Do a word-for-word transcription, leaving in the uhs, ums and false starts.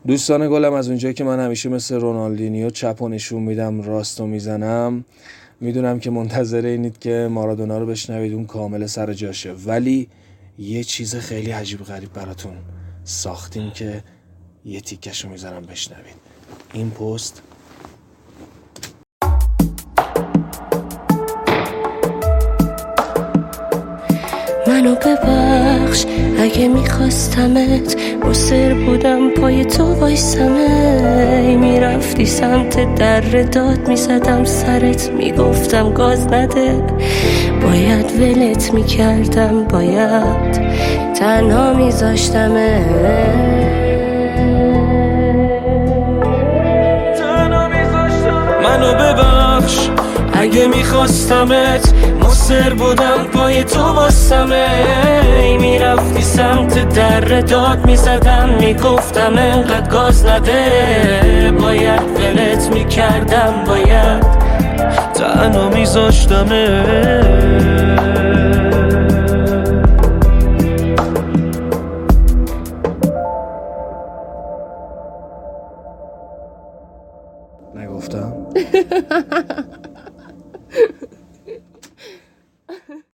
دوستان گلم، از اونجایی که من همیشه مثل رونالدینیو چپ و نشون میدم راستو میزنم، میدونم که منتظر اینید که مارادونا رو بشنوید، اون کامل سر جاشه، ولی یه چیز خیلی عجیب غریب براتون ساختیم که یه تیکشو میذارم بشنوید. این پست منو ببخش اگه میخواستمت، مصر بودم پای تو وایسمه، میرفتی سمت در داد میزدم سرت، میگفتم گاز نده، باید ولت میکردم، باید تنها میذاشتمه، منو ببخش اگه میخواستمت، مصر بودم پای تو واسمه، میرفتی سمت در داد میزدم، میگفتم انقدر گاز نده، باید ولت میکردم، باید تنها میذاشتمه. نگفتم؟